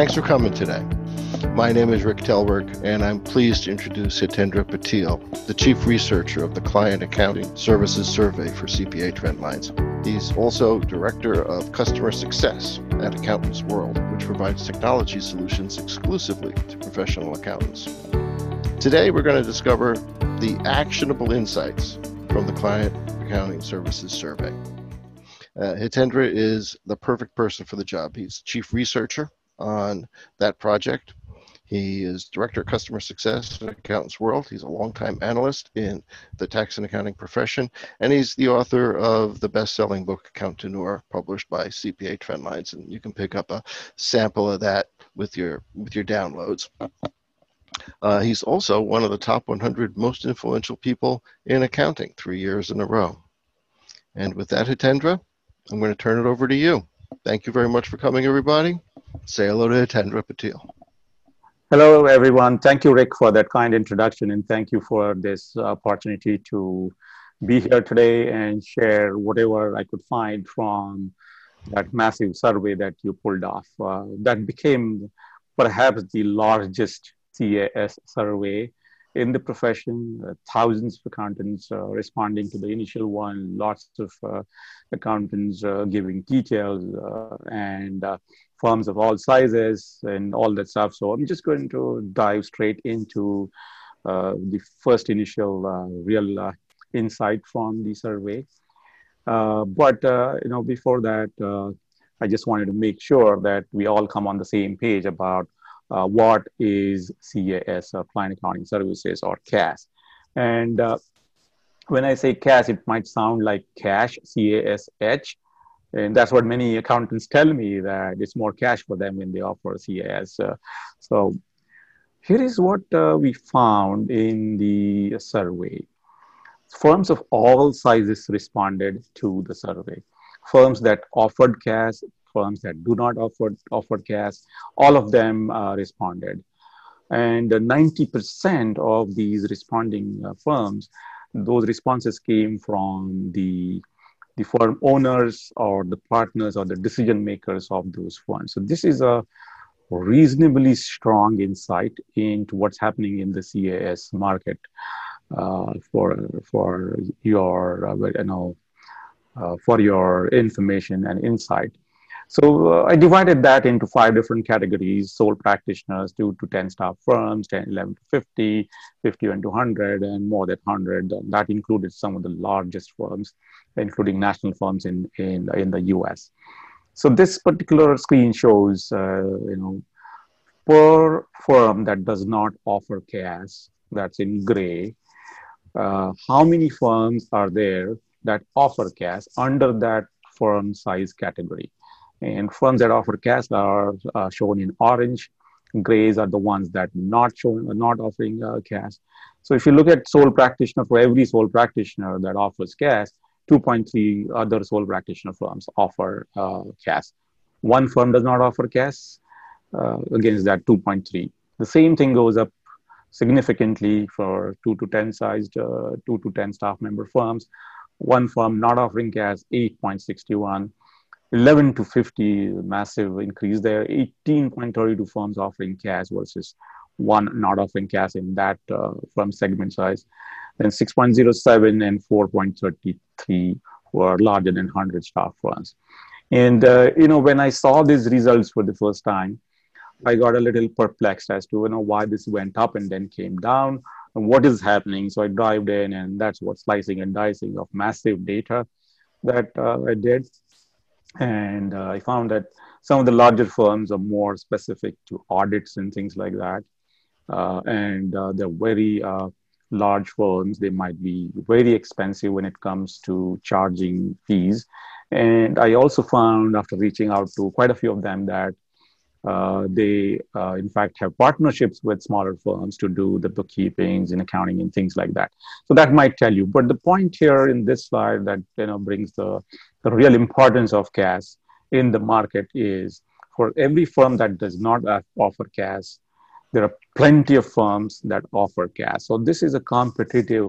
Thanks for coming today. My name is Rick Telberg, and I'm pleased to introduce Hitendra Patil, the Chief Researcher of the Client Accounting Services Survey for CPA Trendlines. He's also Director of Customer Success at Accountants World, which provides technology solutions exclusively to professional accountants. Today, we're going to discover the actionable insights from the Client Accounting Services Survey. Hitendra is the perfect person for the job. He's Chief Researcher on that project. He is Director of Customer Success at Accountants World. He's a longtime analyst in the tax and accounting profession, and he's the author of the best-selling book, Accountaneur, published by CPA Trendlines, and you can pick up a sample of that with your downloads. He's also one of the top 100 most influential people in accounting 3 years in a row. And with that, Hitendra, I'm going to turn it over to you. Thank you very much for coming, everybody. Say hello to Hitendra Patil. Hello, everyone. Thank you, Rick, for that kind introduction, and thank you for this opportunity to be here today and share whatever I could find from that massive survey that you pulled off. That became perhaps the largest CAS survey in the profession. Thousands of accountants responding to the initial one, lots of accountants giving details and firms of all sizes and all that stuff. So I'm just going to dive straight into the first initial real insight from the survey. But before that, I just wanted to make sure that we all come on the same page about what is CAS, or Client Accounting Services, or CAS. And when I say CAS, it might sound like cash, C-A-S-H. And that's what many accountants tell me, that it's more cash for them when they offer CAS. So here is what we found in the survey. Firms of all sizes responded to the survey. Firms that offered CAS, firms that do not offer CAS, all of them responded. And 90% of these responding firms, those responses came from the firm owners or the partners or the decision makers of those firms. So this is a reasonably strong insight into what's happening in the CAS market for your information and insight. So I divided that into 5 different categories: sole practitioners, 2 to 10 staff firms, 10, 11 to 50, 50 and 200, and more than 100. And that included some of the largest firms, including national firms in the US. So this particular screen shows, per firm that does not offer CAS, that's in gray, how many firms are there that offer CAS under that firm size category. And firms that offer CAS are shown in orange. Grays are the ones that not offering CAS. So if you look at sole practitioner, for every sole practitioner that offers CAS, 2.3 other sole practitioner firms offer CAS. One firm does not offer CAS against that 2.3. The same thing goes up significantly for 2 to 10 sized, 2 to 10 staff member firms. One firm not offering CAS, 8.61. 11 to 50, massive increase there. 18.32 firms offering CAS versus one not offering CAS in that firm segment size. Then 6.07 and 4.33 were larger than 100 staff firms. And, when I saw these results for the first time, I got a little perplexed as to, why this went up and then came down and what is happening. So I dived in, and that's what slicing and dicing of massive data that I did. And I found that some of the larger firms are more specific to audits and things like that. And they're very large firms. They might be very expensive when it comes to charging fees. And I also found, after reaching out to quite a few of them, that they, in fact, have partnerships with smaller firms to do the bookkeepings and accounting and things like that. So that might tell you. But the point here in this slide that brings the real importance of CAS in the market is, for every firm that does not offer CAS, there are plenty of firms that offer CAS. So this is a competitive,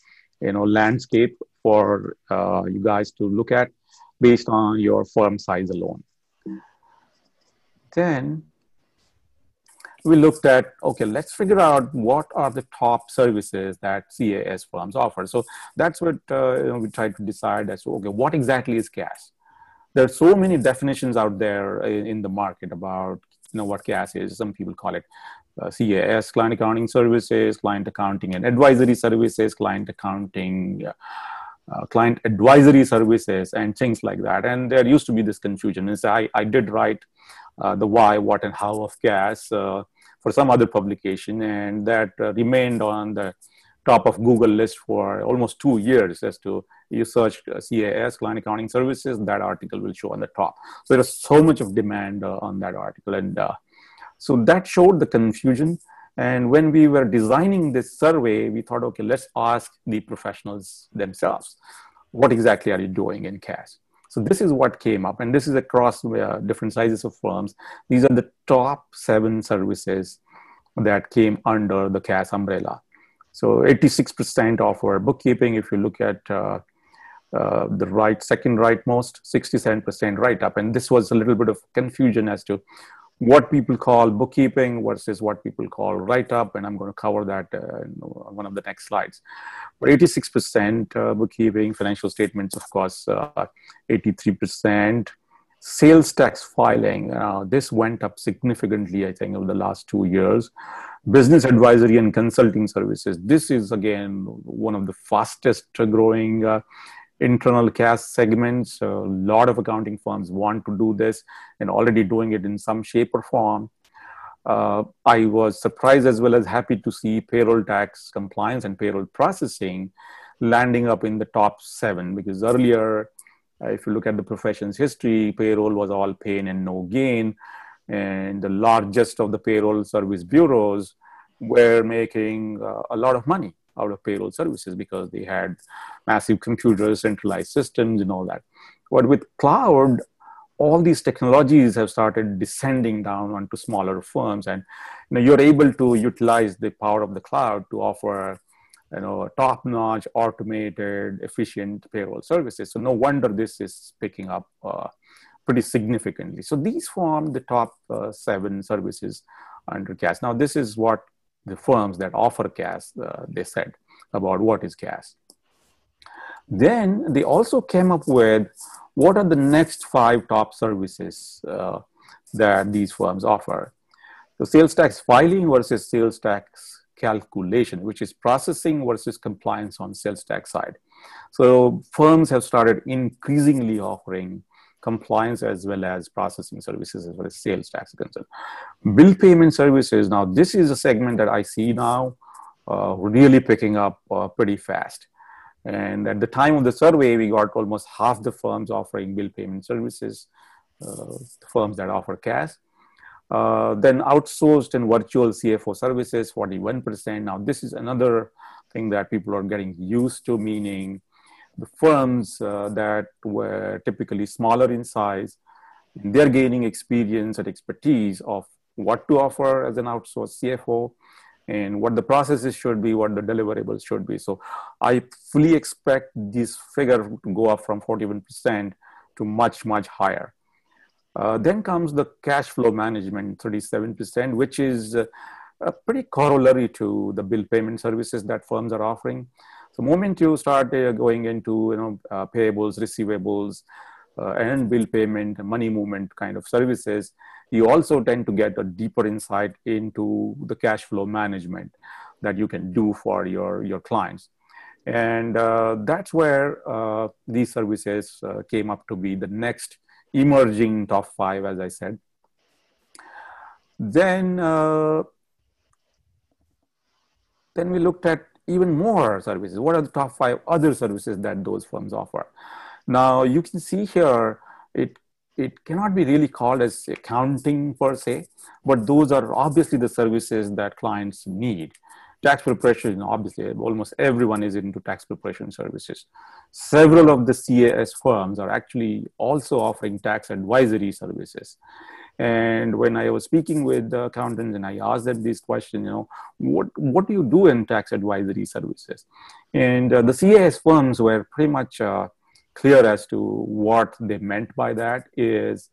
landscape for you guys to look at based on your firm size alone. Then we looked at, okay, let's figure out what are the top services that CAS firms offer. So that's what we tried to decide as to, okay, what exactly is CAS? There are so many definitions out there in the market about what CAS is. Some people call it CAS, client accounting services, client accounting and advisory services, client accounting, client advisory services, and things like that. And there used to be this confusion. And so I did write the why, what, and how of CAS for some other publication, and that remained on the top of Google list for almost 2 years. As to, you search CAS, client accounting services, that article will show on the top. So there's so much of demand on that article. And so that showed the confusion. And when we were designing this survey, we thought, okay, let's ask the professionals themselves, what exactly are you doing in CAS? So this is what came up, and this is across different sizes of firms. These are the top 7 services that came under the CAS umbrella. So 86% offer bookkeeping. If you look at the second rightmost, 67% write-up. And this was a little bit of confusion as to what people call bookkeeping versus what people call write-up, and I'm going to cover that in one of the next slides. But 86% bookkeeping, financial statements, of course, 83%. Sales tax filing, this went up significantly, I think, over the last 2 years. Business advisory and consulting services. This is, again, one of the fastest growing internal CAS segments. A lot of accounting firms want to do this and already doing it in some shape or form. I was surprised as well as happy to see payroll tax compliance and payroll processing landing up in the top 7, because earlier, if you look at the profession's history, payroll was all pain and no gain. And the largest of the payroll service bureaus were making a lot of money out of payroll services because they had massive computers, centralized systems, and all that. But with cloud, all these technologies have started descending down onto smaller firms, and you're able to utilize the power of the cloud to offer top-notch, automated, efficient payroll services. So no wonder this is picking up pretty significantly. So these form the top 7 services under CAS. Now, this is what the firms that offer CAS, they said about what is CAS. Then they also came up with what are the next 5 top services that these firms offer. So sales tax filing versus sales tax calculation, which is processing versus compliance on sales tax side. So firms have started increasingly offering compliance as well as processing services as well as sales tax concern. Bill payment services, now this is a segment that I see now really picking up pretty fast. And at the time of the survey, we got almost half the firms offering bill payment services, the firms that offer CAS. Then outsourced and virtual CFO services, 41%. Now this is another thing that people are getting used to, meaning the firms that were typically smaller in size, they're gaining experience and expertise of what to offer as an outsourced CFO and what the processes should be, what the deliverables should be. So I fully expect this figure to go up from 41% to much, much higher. Then comes the cash flow management, 37%, which is pretty corollary to the bill payment services that firms are offering. So the moment you start going into payables, receivables, and bill payment, money movement kind of services, you also tend to get a deeper insight into the cash flow management that you can do for your clients. And that's where these services came up to be the next emerging top 5, as I said. Then we looked at even more services. What are the top 5 other services that those firms offer? Now you can see here, it cannot be really called as accounting per se, but those are obviously the services that clients need. Tax preparation, obviously, almost everyone is into tax preparation services. Several of the CAS firms are actually also offering tax advisory services. And when I was speaking with the accountants and I asked them this question, what do you do in tax advisory services? And the CAS firms were pretty much clear as to what they meant by that is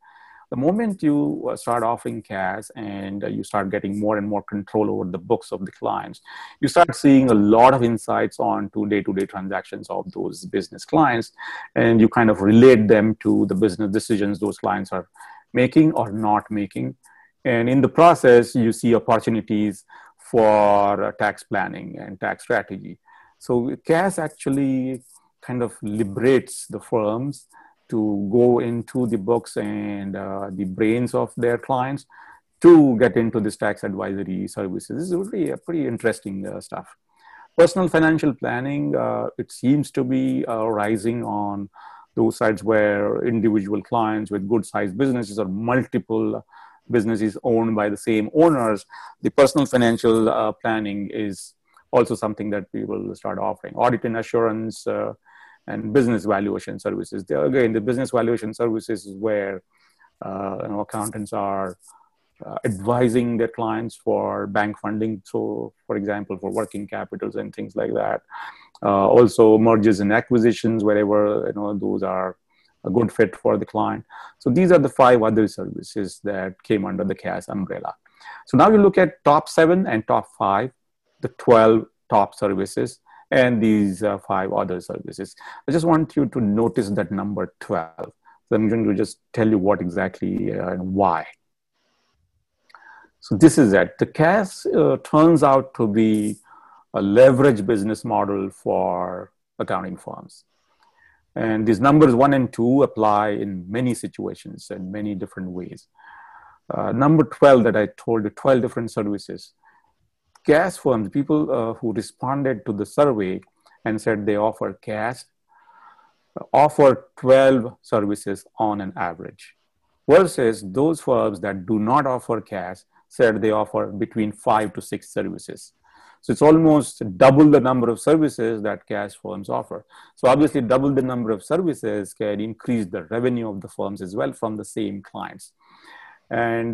The moment you start offering CAS and you start getting more and more control over the books of the clients, you start seeing a lot of insights on to day-to-day transactions of those business clients, and you kind of relate them to the business decisions those clients are making or not making. And in the process, you see opportunities for tax planning and tax strategy. So CAS actually kind of liberates the firms to go into the books and the brains of their clients to get into this tax advisory services. This is really a pretty interesting stuff. Personal financial planning, it seems to be rising on those sides where individual clients with good sized businesses or multiple businesses owned by the same owners. The personal financial planning is also something that we will start offering. Audit and assurance, and business valuation services. Again, the business valuation services is where accountants are advising their clients for bank funding. So, for example, for working capitals and things like that. Also, mergers and acquisitions, wherever those are a good fit for the client. So these are the 5 other services that came under the CAS umbrella. So now you look at top 7 and top 5, the 12 top services, and these 5 other services. I just want you to notice that number 12. So I'm going to just tell you what exactly and why. So this is it. The CAS turns out to be a leverage business model for accounting firms. And these numbers 1 and 2 apply in many situations and many different ways. Number 12 that I told you, 12 different services. CAS firms, people who responded to the survey and said they offer CAS, offer 12 services on an average, versus those firms that do not offer CAS said they offer between 5 to 6 services. So it's almost double the number of services that CAS firms offer. So obviously double the number of services can increase the revenue of the firms as well from the same clients. And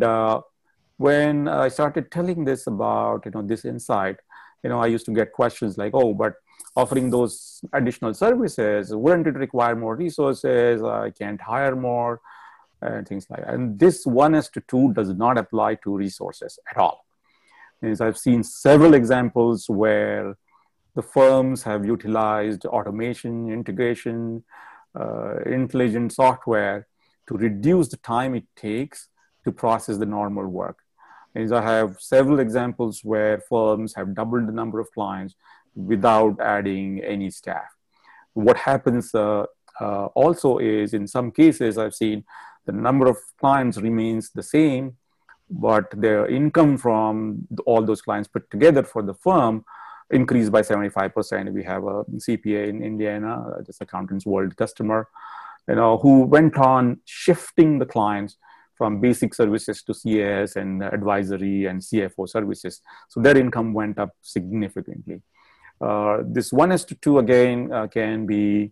when I started telling this about, this insight, I used to get questions like, oh, but offering those additional services, wouldn't it require more resources? I can't hire more and things like that. And this 1:2 does not apply to resources at all. As I've seen several examples where the firms have utilized automation, integration, intelligent software to reduce the time it takes to process the normal work. And I have several examples where firms have doubled the number of clients without adding any staff. What happens also is, in some cases, I've seen the number of clients remains the same, but their income from all those clients put together for the firm increased by 75%. We have a CPA in Indiana, this Accountants World customer, who went on shifting the clients from basic services to CAS and advisory and CFO services. So their income went up significantly. This 1:2 again can be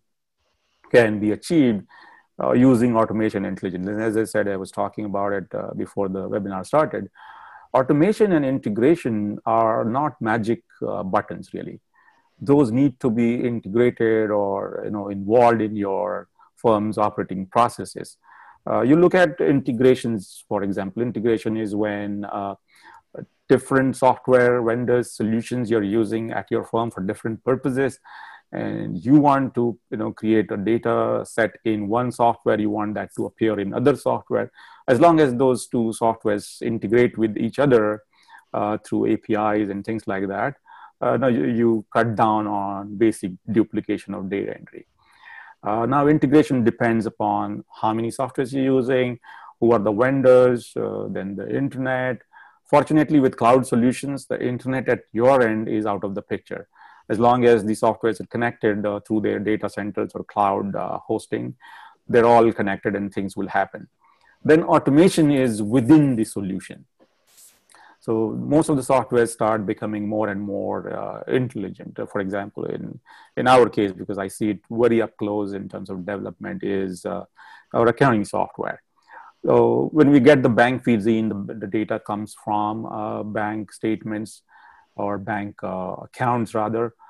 achieved using automation and intelligence. And as I said, I was talking about it before the webinar started. Automation and integration are not magic buttons, really. Those need to be integrated or involved in your firm's operating processes. You look at integrations, for example. Integration is when different software vendors, solutions you're using at your firm for different purposes, and you want to create a data set in one software, you want that to appear in other software. As long as those two softwares integrate with each other through APIs and things like that, now you cut down on basic duplication of data entry. Now integration depends upon how many softwares you're using, who are the vendors, then the internet. Fortunately, with cloud solutions, the internet at your end is out of the picture. As long as the softwares are connected through their data centers or cloud hosting, they're all connected and things will happen. Then automation is within the solution. So most of the software start becoming more and more intelligent. For example, in our case, because I see it very up close in terms of development, is our accounting software. So when we get the bank feeds in, the data comes from bank statements or bank accounts rather.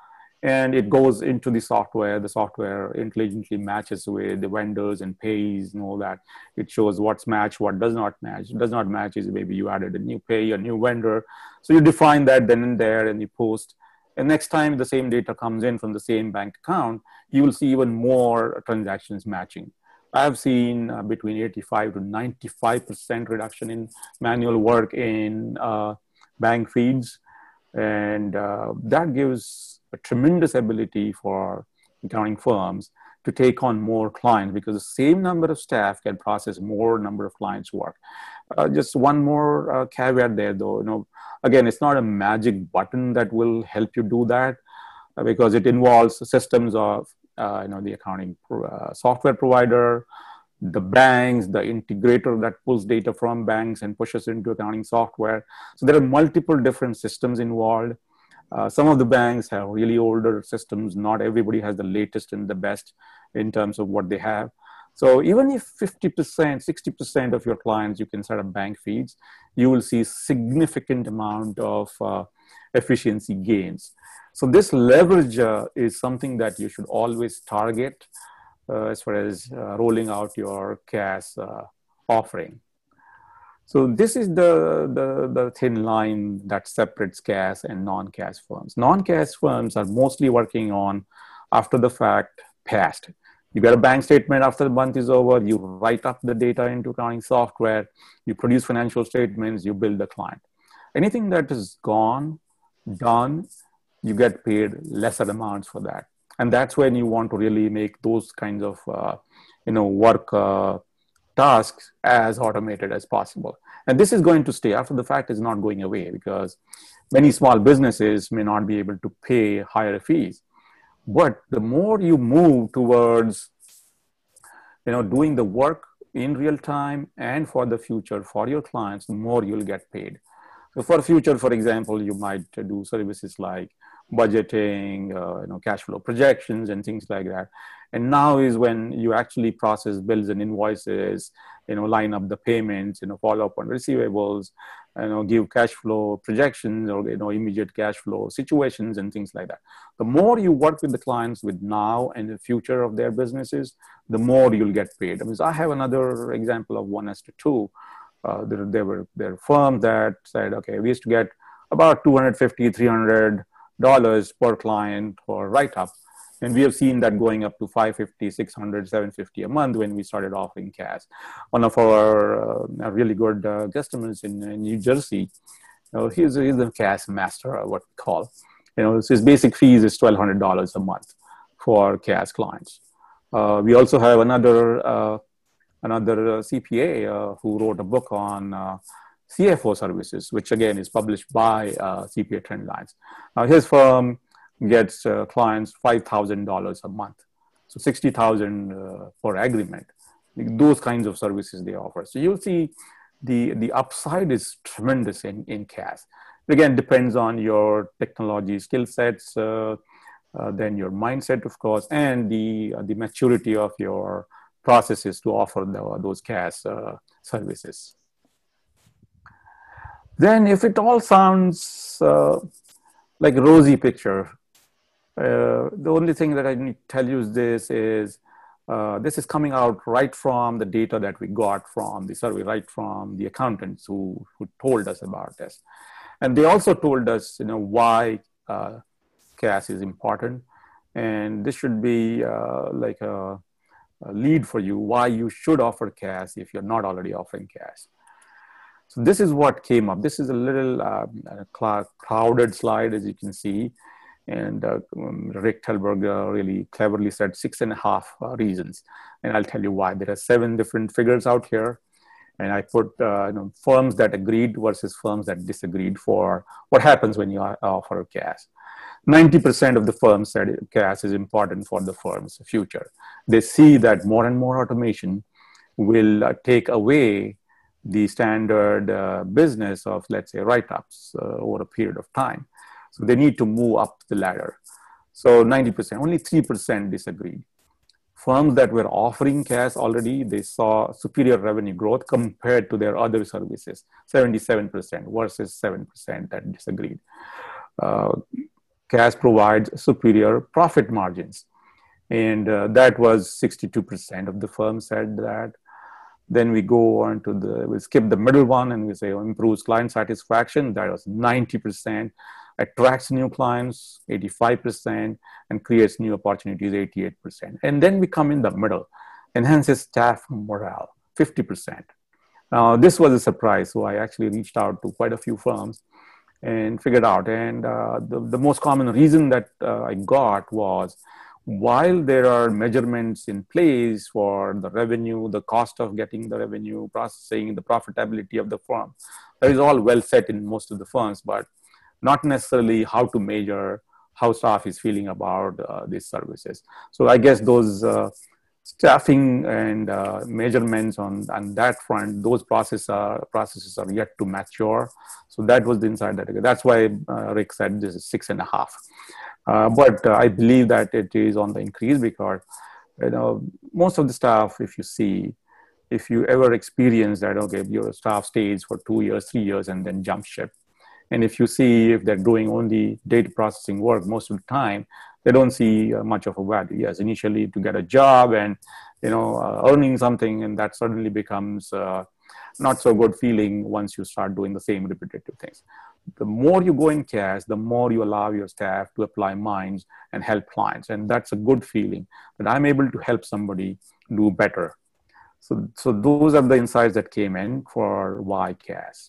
and it goes into the software. The software intelligently matches with the vendors and pays and all that. It shows what's matched, what does not match. Does not match is maybe you added a new pay, a new vendor. So you define that then and there, and you post. And next time the same data comes in from the same bank account, you will see even more transactions matching. I've seen between 85 to 95% reduction in manual work in bank feeds. And that gives a tremendous ability for accounting firms to take on more clients, because the same number of staff can process more number of clients' work. Just one more caveat there, though. Again, it's not a magic button that will help you do that, because it involves systems of the accounting software provider, the banks, the integrator that pulls data from banks and pushes into accounting software. So there are multiple different systems involved. Some of the banks have really older systems. Not everybody has the latest and the best in terms of what they have. So even if 50%, 60% of your clients, you can set up bank feeds, you will see significant amount of efficiency gains. So this leverage is something that you should always target as far as rolling out your CAS offering. So this is the thin line that separates CAS and non-CAS firms. Non-CAS firms are mostly working on after the fact past. You get a bank statement after the month is over, you write up the data into accounting software, you produce financial statements, you bill the client. Anything that is gone, done, you get paid lesser amounts for that. And that's when you want to really make those kinds of work tasks as automated as possible. And this is going to stay. After the fact is not going away, because many small businesses may not be able to pay higher fees. But the more you move towards doing the work in real time and for the future for your clients, the more you'll get paid. So for future, for example, you might do services like budgeting, cash flow projections and things like that. And now is when you actually process bills and invoices, line up the payments, follow up on receivables, give cash flow projections or, immediate cash flow situations and things like that. The more you work with the clients with now and the future of their businesses, the more you'll get paid. I have another example of 1:2. There were firms that said, okay, we used to get about $250, $300 per client for write-up. And we have seen that going up to $550, $600, $750 a month when we started offering CAS. One of our really good customers in New Jersey, he's a CAS master, what we call. His basic fees is $1,200 a month for CAS clients. We also have another CPA who wrote a book on CFO services, which again is published by CPA Trendlines. Now his firm gets clients $5,000 a month, so $60,000 per agreement. Those kinds of services they offer. So you'll see the upside is tremendous in CAS. Again, depends on your technology skill sets, then your mindset, of course, and the maturity of your processes to offer those CAS services. Then if it all sounds like a rosy picture, the only thing that I need to tell you is this is coming out right from the data that we got from the survey, right from the accountants who told us about this. And they also told us, why CAS is important. And this should be like a lead for you, why you should offer CAS if you're not already offering CAS. So this is what came up. This is a little crowded slide, as you can see. And Rick Telberg really cleverly said 6.5 reasons. And I'll tell you why. There are 7 different figures out here. And I put firms that agreed versus firms that disagreed for what happens when you offer CAS. 90% of the firms said CAS is important for the firm's future. They see that more and more automation will take away the standard business of, let's say, write-ups over a period of time. So they need to move up the ladder. So 90%, only 3% disagreed. Firms that were offering CAS already, they saw superior revenue growth compared to their other services, 77% versus 7% that disagreed. CAS provides superior profit margins. And that was 62% of the firm said that. Then we go on to we skip the middle one and we say improves client satisfaction. That was 90%, attracts new clients, 85%, and creates new opportunities, 88%. And then we come in the middle, enhances staff morale, 50%. Now, this was a surprise. So I actually reached out to quite a few firms and figured out. And the most common reason that I got was, while there are measurements in place for the revenue, the cost of getting the revenue, processing, the profitability of the firm, that is all well set in most of the firms, but not necessarily how to measure how staff is feeling about these services. So I guess those staffing and measurements on that front, those processes are yet to mature. So that was the insight that I got. That's why Rick said this is 6.5. But I believe that it is on the increase because, most of the staff, if you ever experience that, okay, your staff stays for 2 years, 3 years, and then jump ship. And if you see if they're doing only data processing work most of the time, they don't see much of a value. Yes, initially to get a job and, earning something, and that suddenly becomes not so good feeling once you start doing the same repetitive things. The more you go in CAS, the more you allow your staff to apply minds and help clients. And that's a good feeling that I'm able to help somebody do better. So those are the insights that came in for why CAS.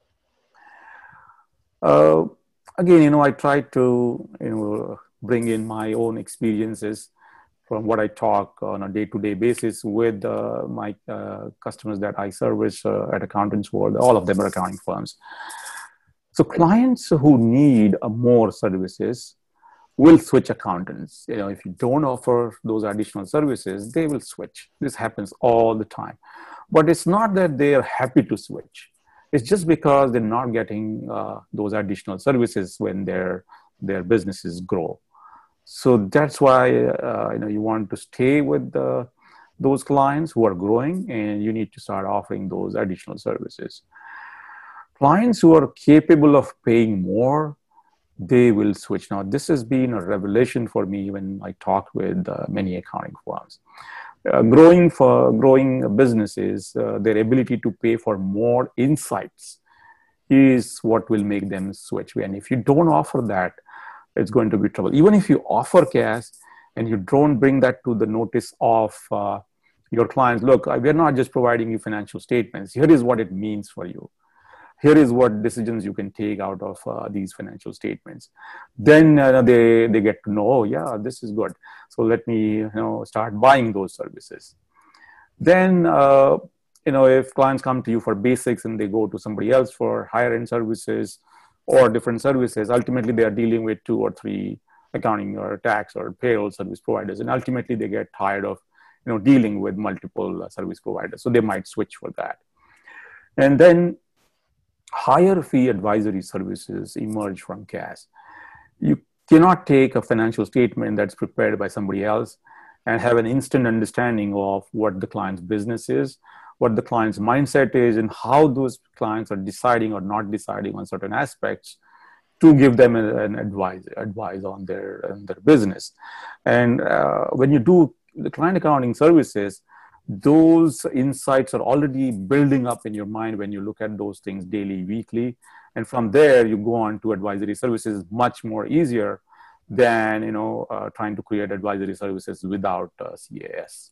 Again, I try to, bring in my own experiences from what I talk on a day-to-day basis with my customers that I service at Accountants World. All of them are accounting firms. So clients who need more services will switch accountants. If you don't offer those additional services, they will switch. This happens all the time. But it's not that they are happy to switch. It's just because they're not getting those additional services when their businesses grow. So that's why you want to stay with those clients who are growing, and you need to start offering those additional services. Clients who are capable of paying more, they will switch. Now, this has been a revelation for me when I talk with many accounting firms. Growing businesses, their ability to pay for more insights is what will make them switch. And if you don't offer that, it's going to be trouble. Even if you offer CAS and you don't bring that to the notice of your clients, look, we're not just providing you financial statements. Here is what it means for you. Here is what decisions you can take out of these financial statements. Then they get to know, oh, yeah, this is good. So let me start buying those services. Then, if clients come to you for basics and they go to somebody else for higher end services or different services, ultimately they are dealing with 2 or 3 accounting or tax or payroll service providers. And ultimately they get tired of dealing with multiple service providers. So they might switch for that. And then higher fee advisory services emerge from CAS. You cannot take a financial statement that's prepared by somebody else and have an instant understanding of what the client's business is, what the client's mindset is, and how those clients are deciding or not deciding on certain aspects to give them an advice on their business. And when you do the client accounting services, those insights are already building up in your mind when you look at those things daily, weekly. And from there, you go on to advisory services much more easier than, trying to create advisory services without CAS.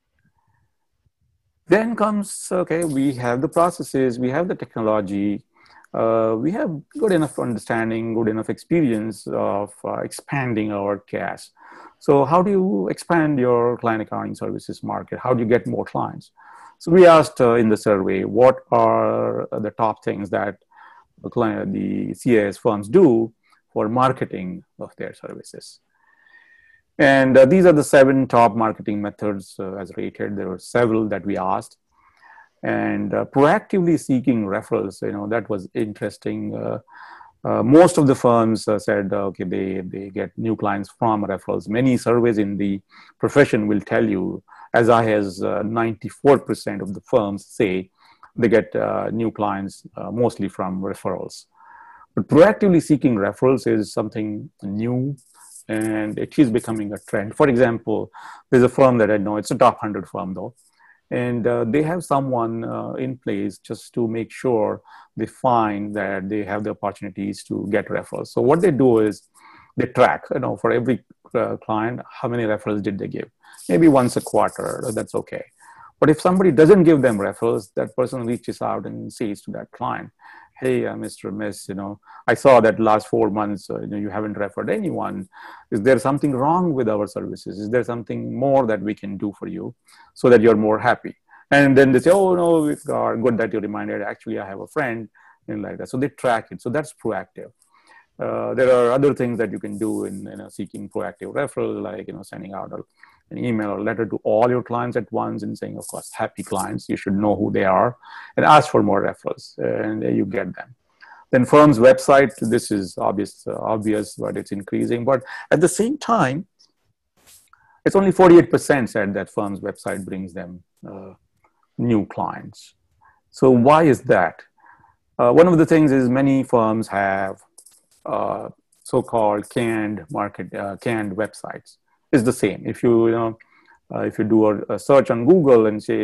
Then comes, okay, we have the processes, we have the technology, we have good enough understanding, good enough experience of expanding our CAS. So how do you expand your client accounting services market? How do you get more clients? So we asked in the survey, what are the top things that the CAS firms do for marketing of their services? And these are the 7 top marketing methods as rated. There were several that we asked. And proactively seeking referrals, that was interesting. Most of the firms said, okay, they get new clients from referrals. Many surveys in the profession will tell you, as high as 94% of the firms say they get new clients mostly from referrals. But proactively seeking referrals is something new, and it is becoming a trend. For example, there's a firm that I know, it's a top 100 firm though, and they have someone in place just to make sure they find that they have the opportunities to get referrals. So what they do is they track, for every client, how many referrals did they give? Maybe once a quarter, that's okay. But if somebody doesn't give them referrals, that person reaches out and says to that client, hey, Mr. or Miss, I saw that last 4 months, you haven't referred anyone. Is there something wrong with our services? Is there something more that we can do for you so that you're more happy? And then they say, oh, no, it's good that you reminded. Actually, I have a friend, and like that. So they track it. So that's proactive. There are other things that you can do in seeking proactive referral, like sending out an email or letter to all your clients at once and saying, of course, happy clients, you should know who they are, and ask for more referrals, and you get them. Then firm's website, this is obvious, but it's increasing. But at the same time, it's only 48% said that firm's website brings them new clients. So why is that? One of the things is many firms have so-called canned websites. Is the same. If you do a search on Google and say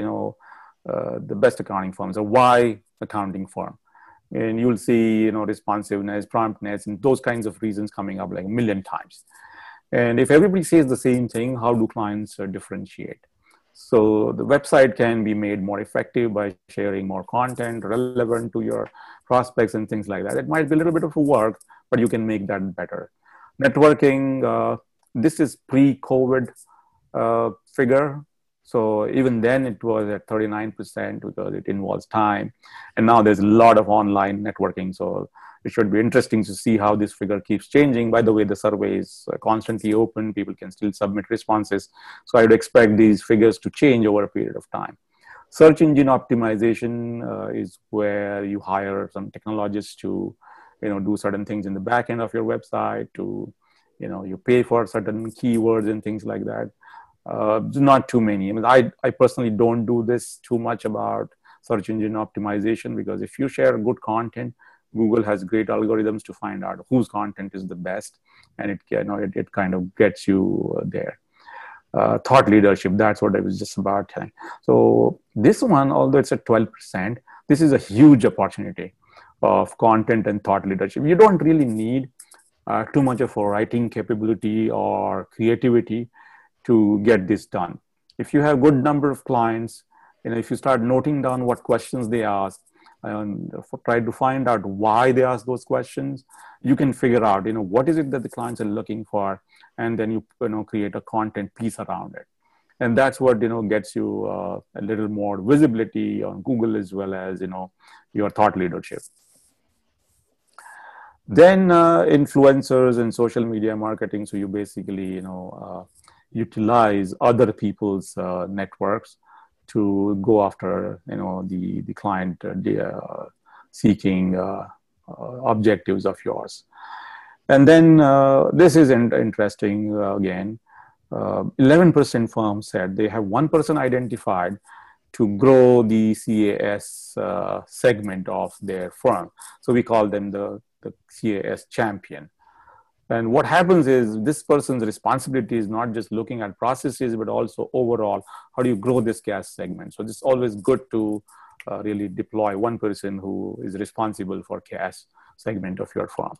the best accounting firms or why accounting firm, and you'll see responsiveness, promptness, and those kinds of reasons coming up like a million times. And if everybody says the same thing, how do clients differentiate? So the website can be made more effective by sharing more content relevant to your prospects and things like that. It might be a little bit of a work, but you can make that better. Networking. This is pre-COVID figure. So even then it was at 39% because it involves time. And now there's a lot of online networking. So it should be interesting to see how this figure keeps changing. By the way, the survey is constantly open. People can still submit responses. So I would expect these figures to change over a period of time. Search engine optimization is where you hire some technologists to do certain things in the back end of your website, to you pay for certain keywords and things like that. Not too many. I mean, I personally don't do this too much about search engine optimization, because if you share good content, Google has great algorithms to find out whose content is the best, and it kind of gets you there. Thought leadership, that's what I was just about telling. So this one, although it's at 12%, this is a huge opportunity of content and thought leadership. You don't really need too much of a writing capability or creativity to get this done. If you have good number of clients, if you start noting down what questions they ask and try to find out why they ask those questions, you can figure out, what is it that the clients are looking for, and then you create a content piece around it. And that's what, gets you a little more visibility on Google, as well as, your thought leadership. Then influencers and social media marketing. So you basically, utilize other people's networks to go after, the client seeking objectives of yours. And then this is interesting again. 11% firms said they have one person identified to grow the CAS segment of their firm. So we call them the CAS champion. And what happens is this person's responsibility is not just looking at processes, but also overall, how do you grow this CAS segment? So it's always good to really deploy one person who is responsible for CAS segment of your firm.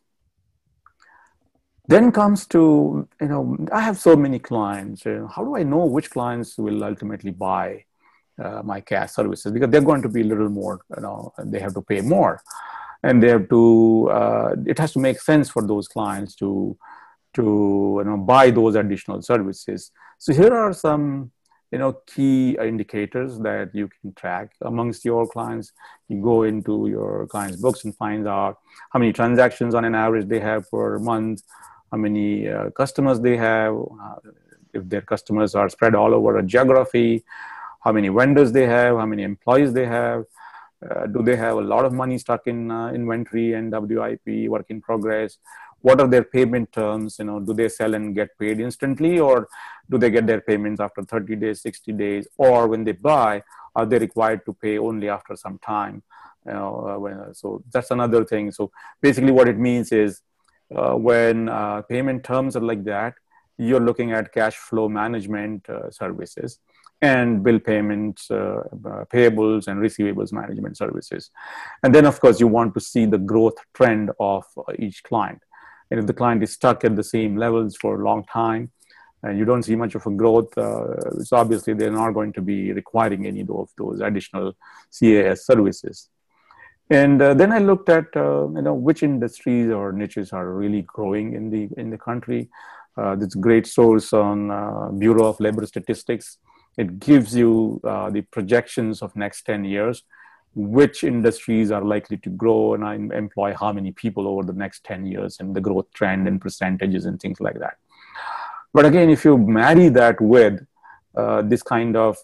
Then comes to, I have so many clients. How do I know which clients will ultimately buy my CAS services? Because they're going to be a little more, they have to pay more. And they have to, it has to make sense for those clients to buy those additional services. So here are some, key indicators that you can track amongst your clients. You go into your clients' books and find out how many transactions on an average they have per month, how many customers they have, if their customers are spread all over a geography, how many vendors they have, how many employees they have. Do they have a lot of money stuck in inventory and WIP, work in progress? What are their payment terms? Do they sell and get paid instantly, or do they get their payments after 30 days, 60 days? Or when they buy, are they required to pay only after some time? So that's another thing. So basically what it means is when payment terms are like that, you're looking at cash flow management services and bill payments, payables and receivables management services. And then of course you want to see the growth trend of each client. And if the client is stuck at the same levels for a long time, and you don't see much of a growth, so obviously they're not going to be requiring any of those additional CAS services. And then I looked at which industries or niches are really growing in the country. This great source on Bureau of Labor Statistics. It gives you the projections of next 10 years, which industries are likely to grow and employ how many people over the next 10 years, and the growth trend and percentages and things like that. But again, if you marry that with this kind of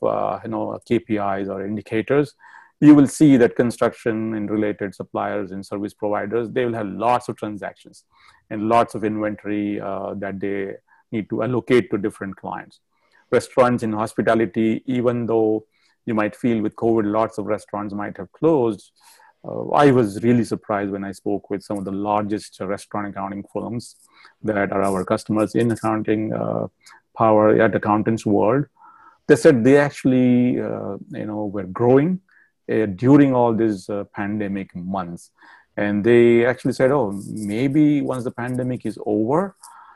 KPIs or indicators, you will see that construction and related suppliers and service providers, they will have lots of transactions and lots of inventory that they need to allocate to different clients. Restaurants and hospitality, even though you might feel with COVID, lots of restaurants might have closed. I was really surprised when I spoke with some of the largest restaurant accounting firms that are our customers in accounting power at Accountants World. They said they actually, were growing during all these pandemic months. And they actually said, oh, maybe once the pandemic is over,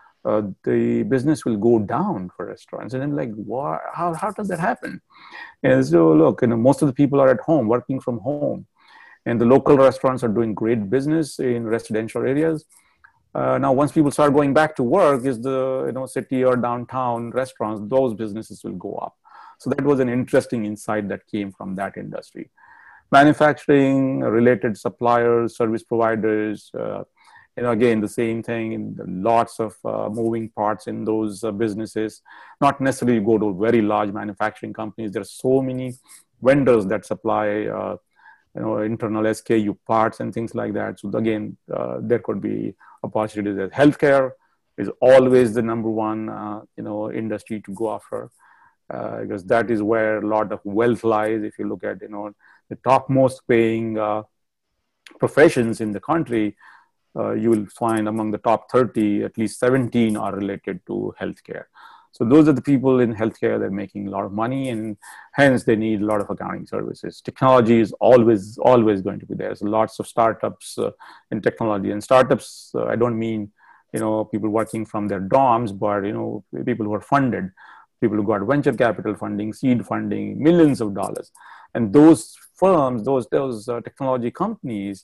the business will go down for restaurants. And I'm like, what? How does that happen? And so look, most of the people are at home, working from home. And the local restaurants are doing great business in residential areas. Now, once people start going back to work, is the city or downtown restaurants, those businesses will go up. So that was an interesting insight that came from that industry. Manufacturing, related suppliers, service providers, again, the same thing, lots of moving parts in those businesses. Not necessarily go to very large manufacturing companies. There are so many vendors that supply internal SKU parts and things like that. So again, there could be opportunities. As healthcare is always the number one, industry to go after, because that is where a lot of wealth lies. If you look at, the topmost paying professions in the country, you will find among the top 30, at least 17 are related to healthcare. So those are the people in healthcare that are making a lot of money, and hence they need a lot of accounting services. Technology is always going to be there. So lots of startups in technology. And startups, I don't mean, people working from their dorms, but, people who are funded, people who got venture capital funding, seed funding, millions of dollars. And those firms, those technology companies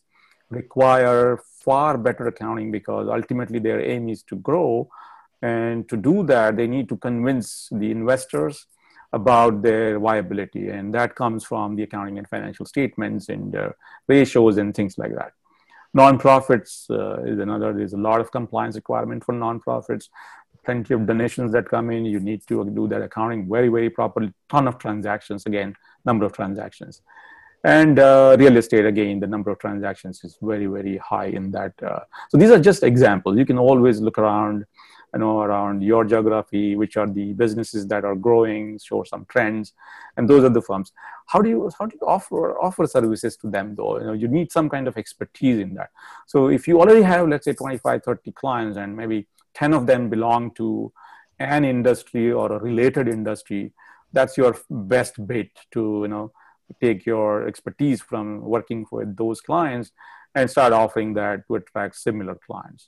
require far better accounting, because ultimately their aim is to grow. And to do that, they need to convince the investors about their viability. And that comes from the accounting and financial statements and ratios and things like that. Nonprofits is another. There's a lot of compliance requirement for nonprofits. Plenty of donations that come in. You need to do that accounting very, very properly. Ton of transactions, again, number of transactions. And real estate, again, the number of transactions is very, very high in that. So these are just examples. You can always look around, around your geography, which are the businesses that are growing, show some trends, and those are the firms. How do you offer services to them, though? You need some kind of expertise in that. So if you already have, let's say, 25, 30 clients, and maybe 10 of them belong to an industry or a related industry, that's your best bet to, take your expertise from working with those clients and start offering that to attract similar clients.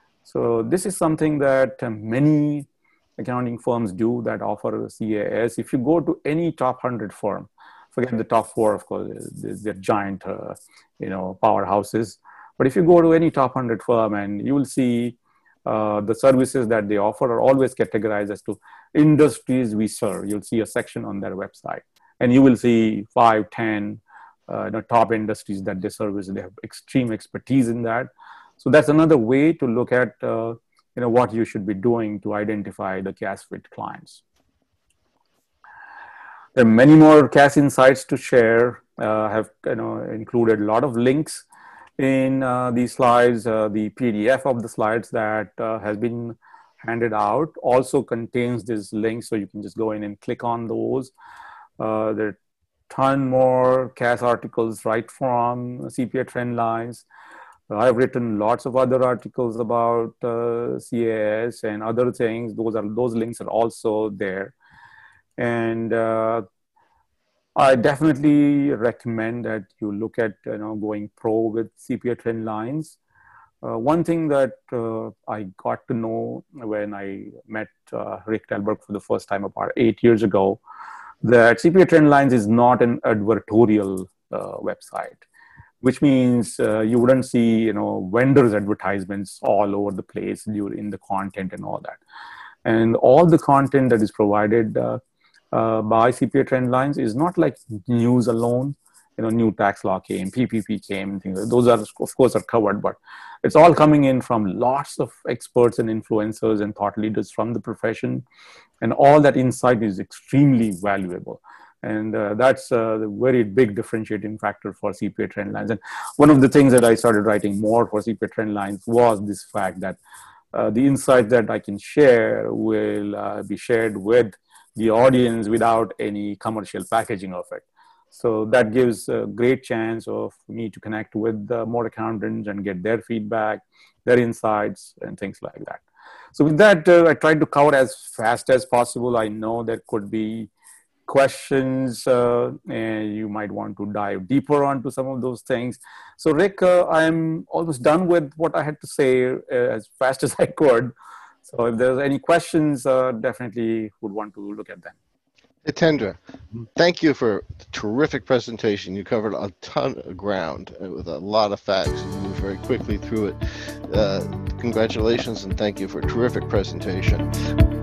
So this is something that many accounting firms do that offer CAS. If you go to any top 100 firm, forget the top 4, of course, they're giant, powerhouses. But if you go to any top 100 firm, and you will see the services that they offer are always categorized as to industries we serve. You'll see a section on their website, and you will see 5, 10 top industries that they service. They have extreme expertise in that. So that's another way to look at what you should be doing to identify the CAS fit clients. There are many more CAS insights to share. Have included a lot of links in these slides. The PDF of the slides that has been handed out also contains this link, so you can just go in and click on those. There are ton more CAS articles right from CPA trend lines. I've written lots of other articles about CAS and other things. Those links are also there. And I definitely recommend that you look at going pro with CPA trend lines. One thing that I got to know when I met Rick Telberg for the first time about 8 years ago, that CPA trend lines is not an advertorial website, which means you wouldn't see vendors advertisements all over the place in the content and all that. And all the content that is provided by CPA trend lines is not like news alone. New tax law came, PPP came, and things. Those are, of course, are covered, but it's all coming in from lots of experts and influencers and thought leaders from the profession, and all that insight is extremely valuable. And that's a very big differentiating factor for CPA trend lines. And one of the things that I started writing more for CPA trend lines was this fact that the insight that I can share will be shared with the audience without any commercial packaging of it. So that gives a great chance of me to connect with more accountants and get their feedback, their insights, and things like that. So with that, I tried to cover as fast as possible. I know there could be questions and you might want to dive deeper onto some of those things. So Rick, I'm almost done with what I had to say as fast as I could. So if there's any questions, definitely would want to look at them. Hitendra, thank you for the terrific presentation. You covered a ton of ground with a lot of facts. You moved very quickly through it. Congratulations and thank you for a terrific presentation.